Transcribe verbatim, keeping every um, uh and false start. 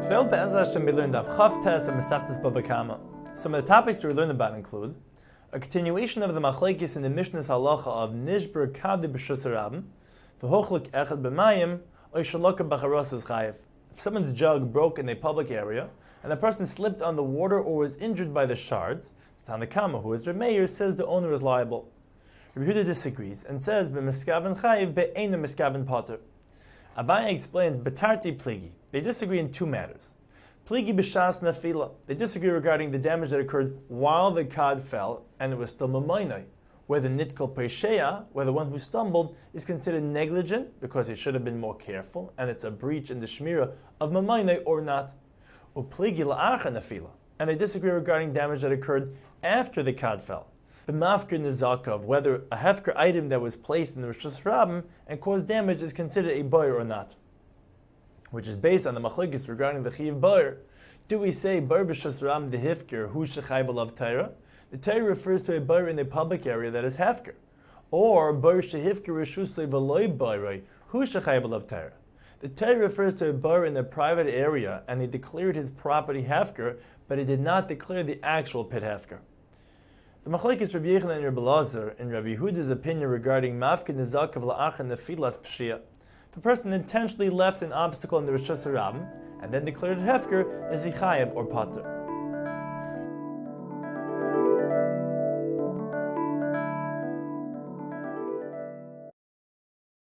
Today, Be'ezras Hashem, we learned of Chavtes and Mesachtes Baba Kama. Some of the topics we learned about include a continuation of the machlekes in the Mishnah's halacha of Nishber Kadi B'Shus Rabim, V'hochlik Echad B'Mayim, Oy Shaloka B'Charos is Chayev. If someone's jug broke in a public area, and the person slipped on the water or was injured by the shards, the Tanakama, who is Remeir, says the owner is liable. Rabbi Yehuda disagrees and says, B'Miskaven Chayev, Be'ena Miskaven Potter. Abaye explains, Betarti Pligi. They disagree in two matters. Pligi b'shas nafila. They disagree regarding the damage that occurred while the cod fell and it was still mamaynai. Whether nitkal pesheya, where the one who stumbled is considered negligent because he should have been more careful and it's a breach in the shmira of mamaynai or not. Or pligi la'archa nafila. And they disagree regarding damage that occurred after the cod fell. B'mafker nizakav, whether a hefker item that was placed in the Rishus Rabim and caused damage is considered a boyer or not, which is based on the machlekes regarding the chiv boyer. Do we say boyer b'Rishus Rabim the hefker hu shechai b'lav Torah? The Torah refers to a boyer in a public area that is hefker, or boyer shehifker rishusay v'loy boyer hu shechai b'lav Torah. The Torah refers to a boyer in a private area and he declared his property hefker, but he did not declare the actual pit hefker. The machlekes Rabbi Yechanan and Rabbi Elazar in Rabbi Yehuda's opinion regarding mafked nizakav la'archa nefilas pshia. If a person intentionally left an obstacle in the Rishus Rabim and then declared it hefker, is he chayev or pater.